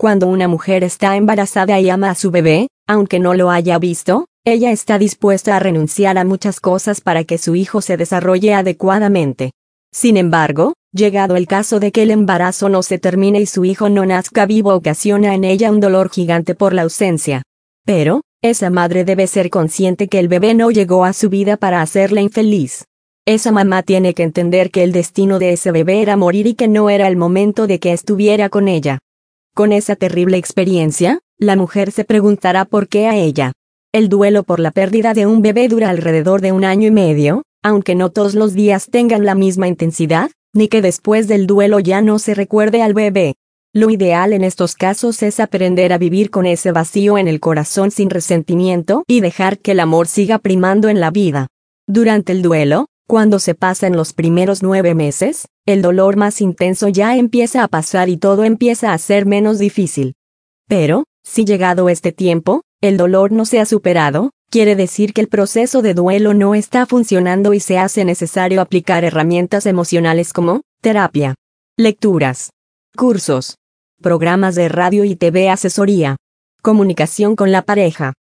Cuando una mujer está embarazada y ama a su bebé, aunque no lo haya visto, ella está dispuesta a renunciar a muchas cosas para que su hijo se desarrolle adecuadamente. Sin embargo, llegado el caso de que el embarazo no se termine y su hijo no nazca vivo, ocasiona en ella un dolor gigante por la ausencia. Pero, esa madre debe ser consciente que el bebé no llegó a su vida para hacerla infeliz. Esa mamá tiene que entender que el destino de ese bebé era morir y que no era el momento de que estuviera con ella. Con esa terrible experiencia, la mujer se preguntará por qué a ella. El duelo por la pérdida de un bebé dura alrededor de 1 año y medio, aunque no todos los días tengan la misma intensidad, ni que después del duelo ya no se recuerde al bebé. Lo ideal en estos casos es aprender a vivir con ese vacío en el corazón sin resentimiento y dejar que el amor siga primando en la vida. Durante el duelo, cuando se pasan los primeros 9 meses, el dolor más intenso ya empieza a pasar y todo empieza a ser menos difícil. Pero, si llegado este tiempo, el dolor no se ha superado, quiere decir que el proceso de duelo no está funcionando y se hace necesario aplicar herramientas emocionales como terapia, lecturas, cursos, programas de radio y TV, asesoría, comunicación con la pareja.